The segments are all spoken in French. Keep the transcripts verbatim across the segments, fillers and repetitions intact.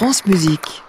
France Musique.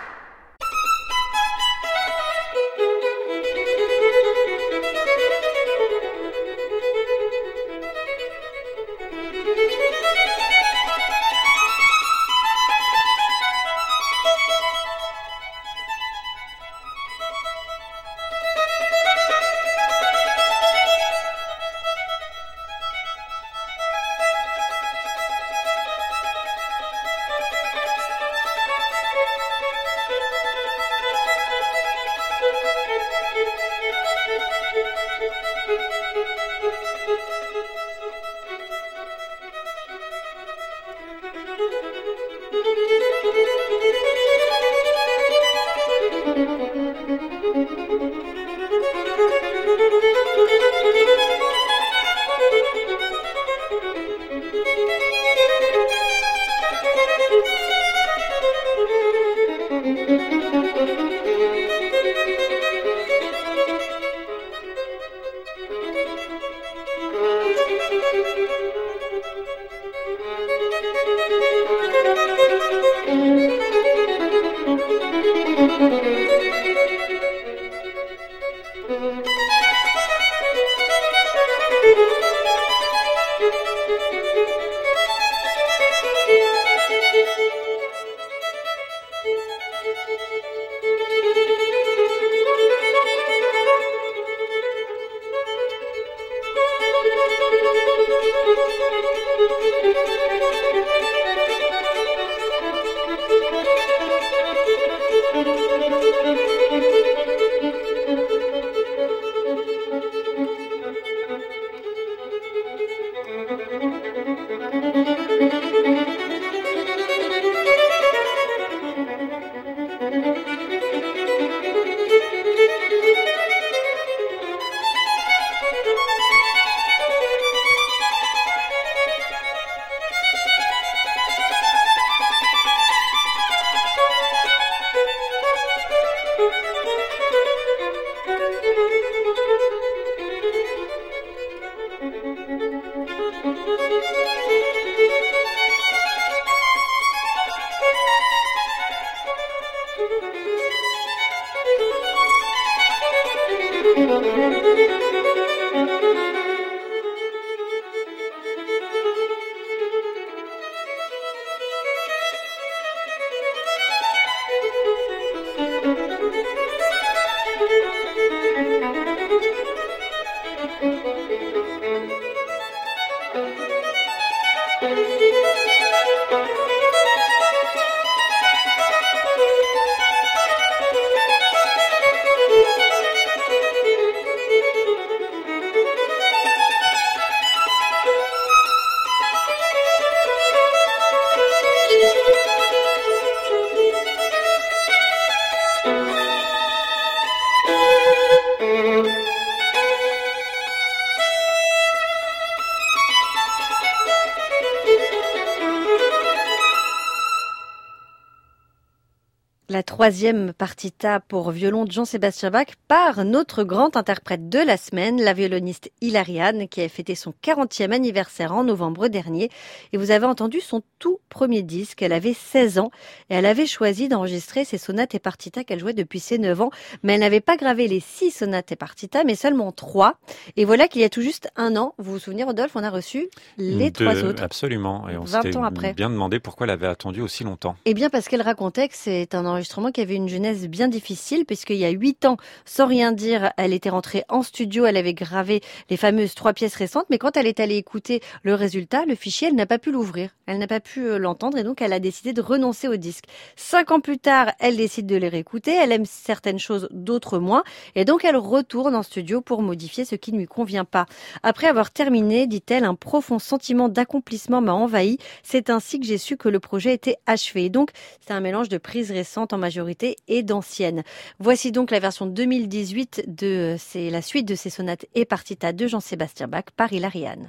La troisième partita pour violon de Jean-Sébastien Bach par notre grand interprète de la semaine, la violoniste Hilary Hahn, qui a fêté son quarantième anniversaire en novembre dernier. Et vous avez entendu son tout premier disque. Elle avait seize ans et elle avait choisi d'enregistrer ses sonates et partitas qu'elle jouait depuis ses neuf ans. Mais elle n'avait pas gravé les six sonates et partitas, mais seulement trois. Et voilà qu'il y a tout juste un an, vous vous souvenez Rodolphe, on a reçu les de, trois autres. Absolument. Et on vingt s'était ans après. bien demandé pourquoi elle avait attendu aussi longtemps. Eh bien parce qu'elle racontait que c'est un enregistrement qui avait une genèse bien difficile, puisqu'il y a huit ans, sans rien dire, elle était rentrée en studio, elle avait gravé les fameuses trois pièces récentes, mais quand elle est allée écouter le résultat, le fichier, elle n'a pas pu l'ouvrir, elle n'a pas pu l'entendre, et donc elle a décidé de renoncer au disque. Cinq ans plus tard, elle décide de les réécouter, elle aime certaines choses, d'autres moins, et donc elle retourne en studio pour modifier ce qui ne lui convient pas. Après avoir terminé, dit-elle, un profond sentiment d'accomplissement m'a envahi, c'est ainsi que j'ai su que le projet était achevé. Et donc, c'est un mélange de prises récentes en majorité et d'anciennes. Voici donc la version deux mille dix-huit de c'est la suite de ces sonates et partitas de Jean-Sébastien Bach par Hilary Hahn.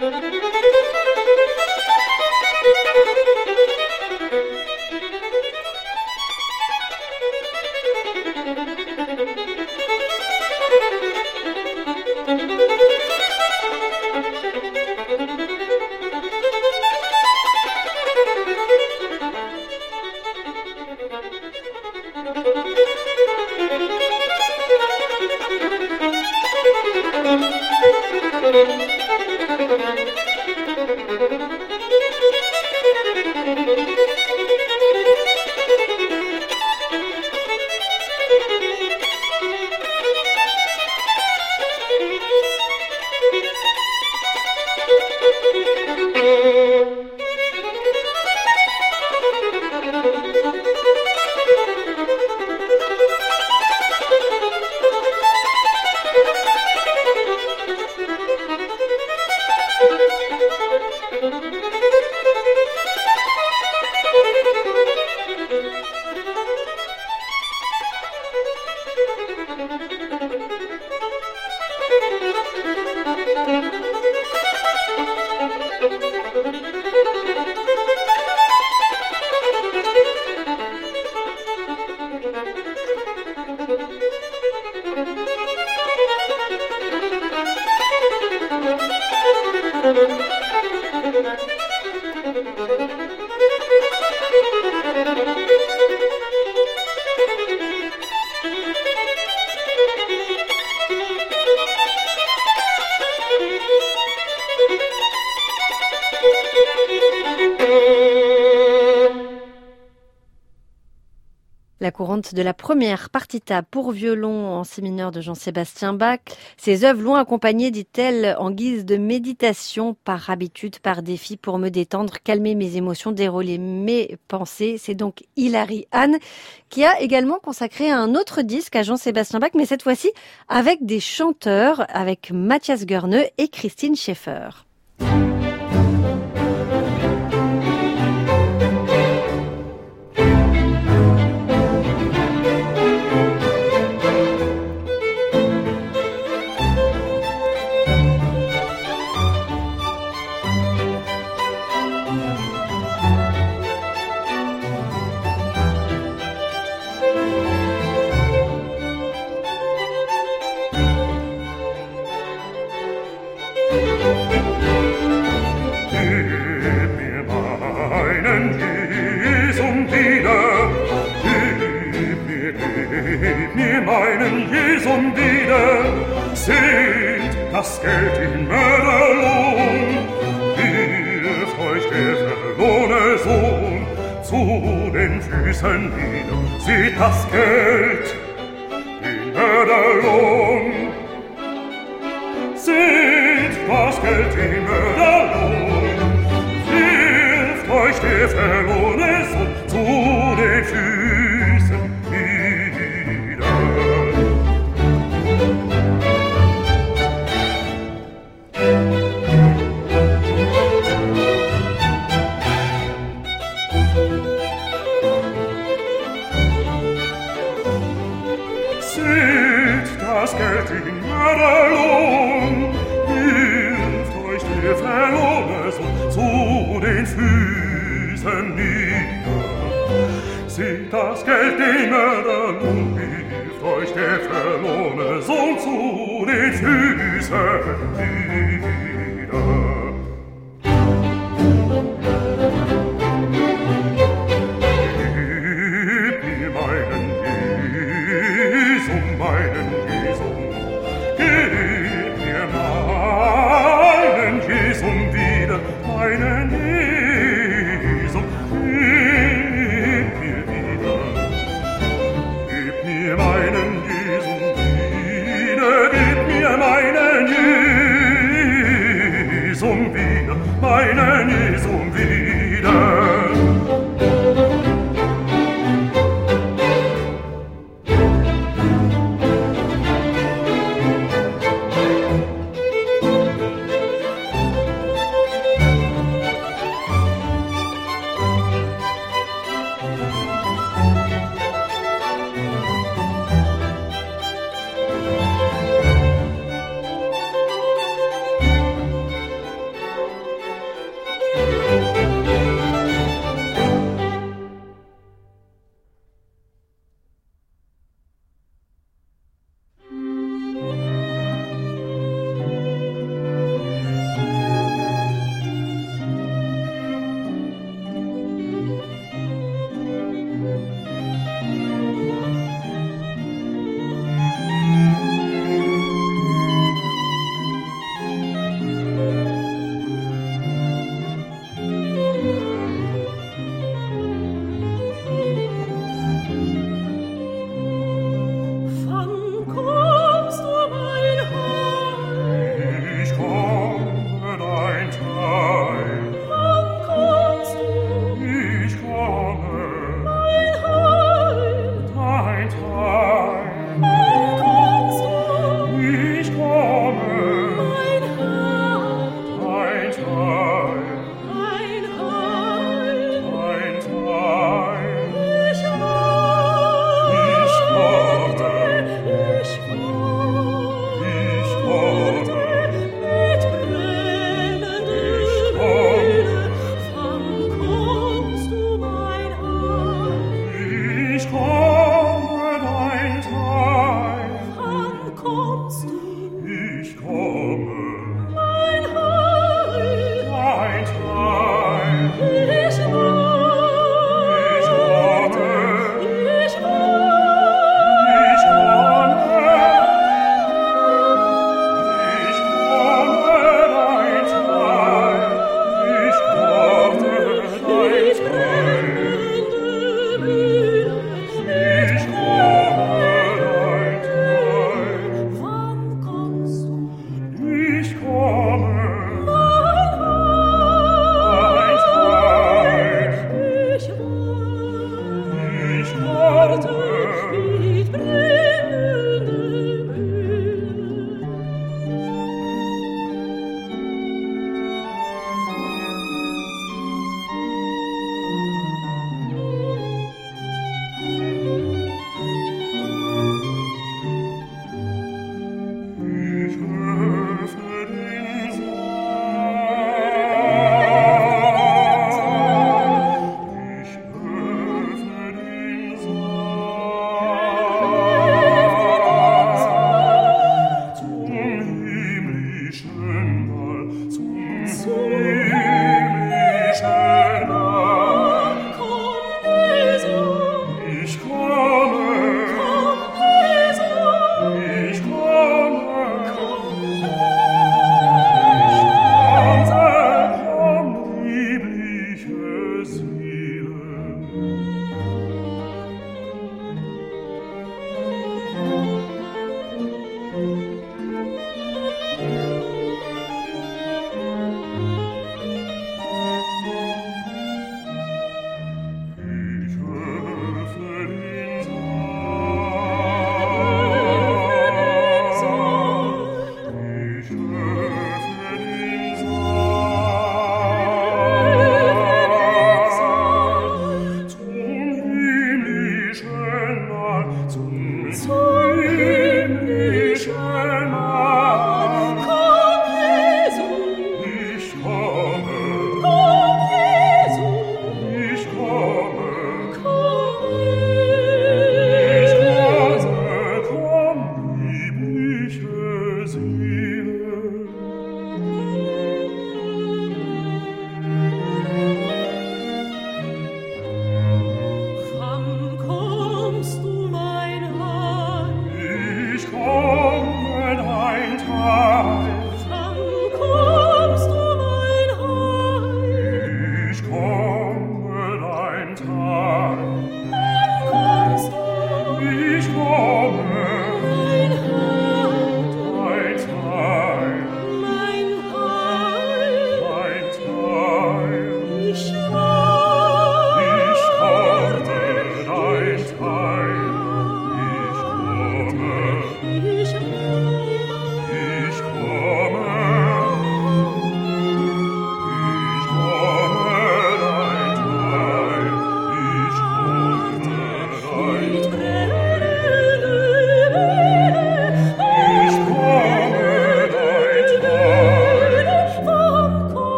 La courante de la première partita pour violon en si mineur de Jean-Sébastien Bach. Ces œuvres l'ont accompagné, dit-elle, en guise de méditation, par habitude, par défi, pour me détendre, calmer mes émotions, dérouler mes pensées. C'est donc Hilary Hahn qui a également consacré un autre disque à Jean-Sébastien Bach, mais cette fois-ci avec des chanteurs, avec Matthias Goerne et Christine Schaeffer. Das Geld in Mörderlohn, hilft euch der verlorene Sohn zu den Füßen nieder. Seht das Geld in Mörderlohn, seht das Geld in Mörderlohn, hilft euch der verlorene Sohn zu den Füßen nieder. Das Geld in Mörderlohn, hilft euch der verlorene Sohn zu den Füßen nieder. Seht das Geld in Mörderlohn, hilft euch der verlorene Sohn zu den Füßen nieder. Gib mir meinen Jesum, meinen Gib mir meinen Jesum wieder, meinen Jesum, gib mir wieder. Gib mir meinen Jesum wieder, gib mir meinen Jesum wieder, meinen Jesum wieder.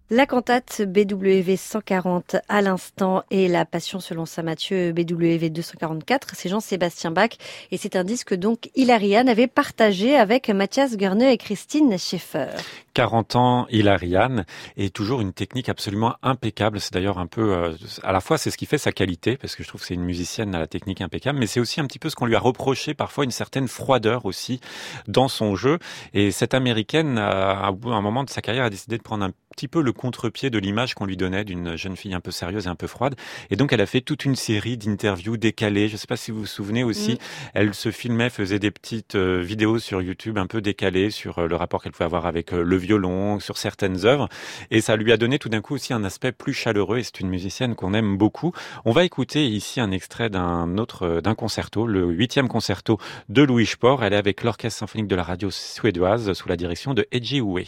La cantate B W V cent quarante à l'instant et la Passion selon saint Matthieu B W V deux cent quarante-quatre, c'est Jean-Sébastien Bach et c'est un disque donc Hilariane avait partagé avec Mathias Goerne et Christine Schaeffer. quarante ans, Hilariane, et toujours une technique absolument impeccable. C'est d'ailleurs un peu, euh, à la fois c'est ce qui fait sa qualité, parce que je trouve que c'est une musicienne à la technique impeccable, mais c'est aussi un petit peu ce qu'on lui a reproché, parfois une certaine froideur aussi dans son jeu. Et cette américaine, à un moment de sa carrière, a décidé de prendre un petit peu le contre-pied de l'image qu'on lui donnait d'une jeune fille un peu sérieuse et un peu froide. Et donc, elle a fait toute une série d'interviews décalées. Je ne sais pas si vous vous souvenez aussi. Mmh. Elle se filmait, faisait des petites euh, vidéos sur YouTube un peu décalées sur euh, le rapport qu'elle pouvait avoir avec euh, le violon, sur certaines œuvres. Et ça lui a donné tout d'un coup aussi un aspect plus chaleureux. Et c'est une musicienne qu'on aime beaucoup. On va écouter ici un extrait d'un autre, euh, d'un concerto, le huitième concerto de Louis Spohr. Elle est avec l'Orchestre symphonique de la radio suédoise sous la direction de Eiji Uwe.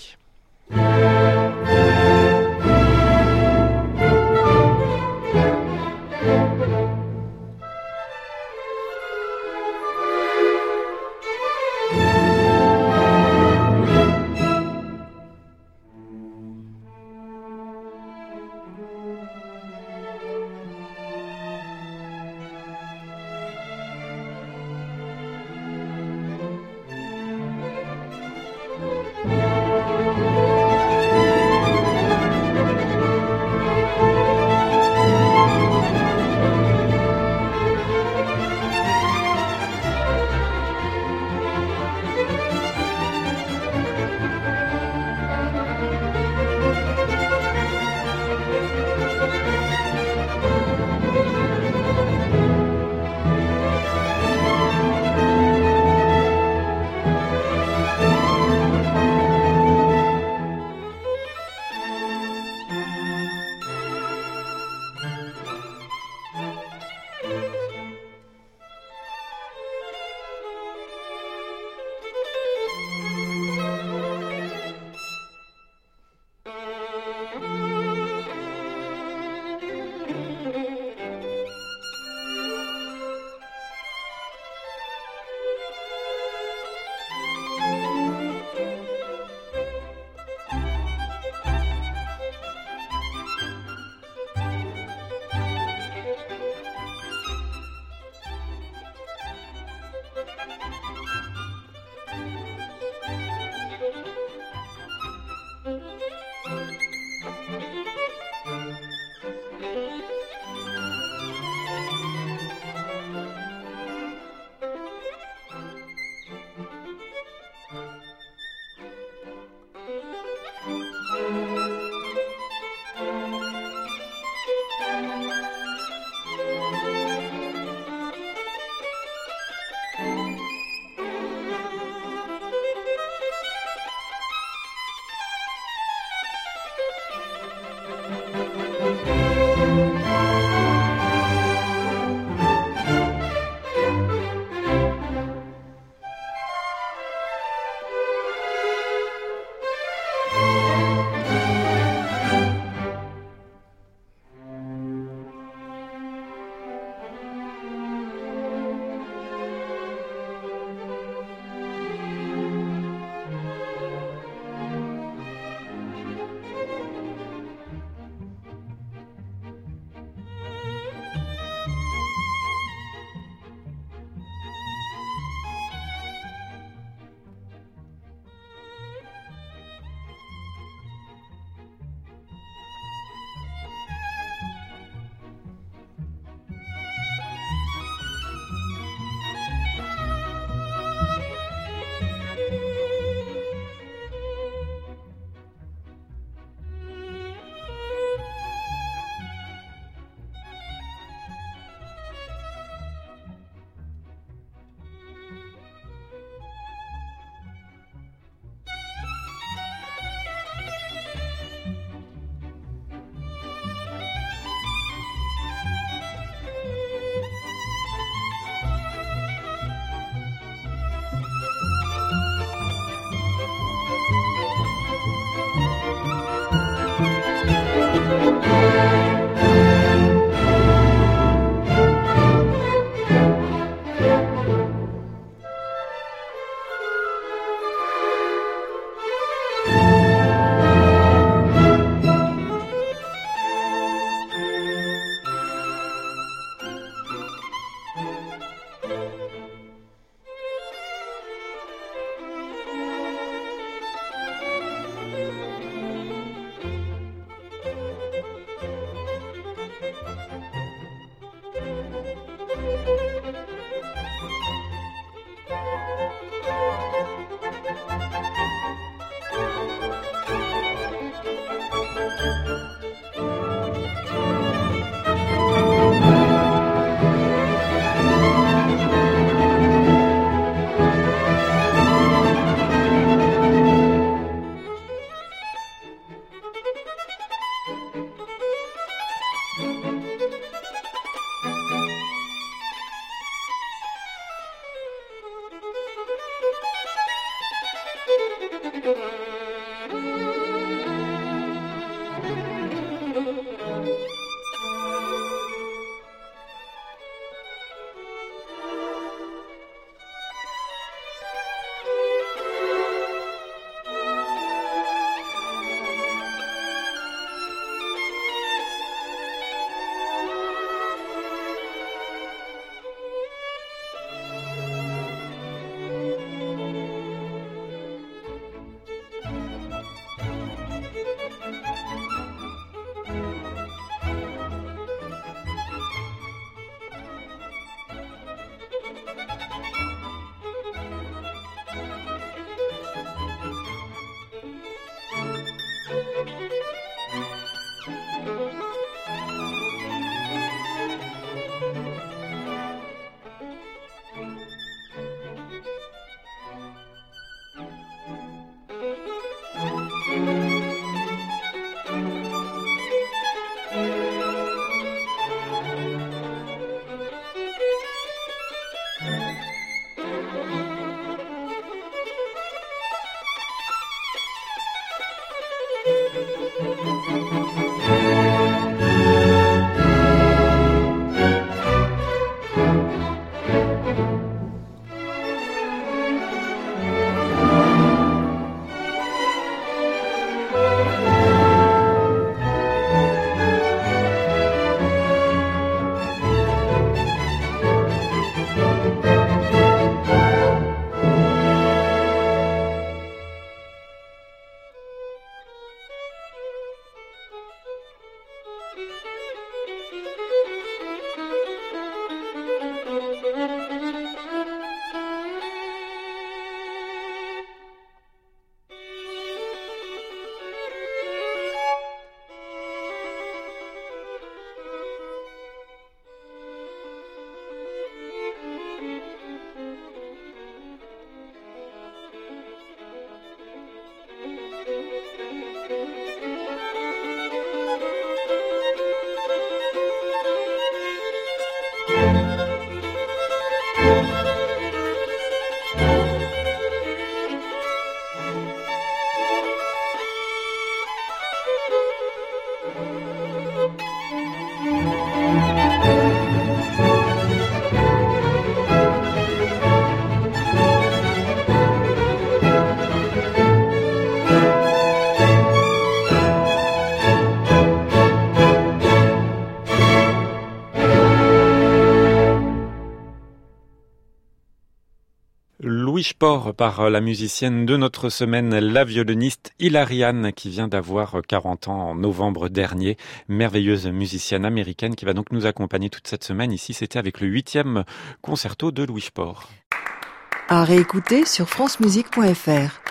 Louis Spohr par la musicienne de notre semaine, la violoniste Hilariane, qui vient d'avoir quarante ans en novembre dernier. Merveilleuse musicienne américaine qui va donc nous accompagner toute cette semaine. Ici, c'était avec le huitième concerto de Louis Spohr. À réécouter sur francemusique point f r.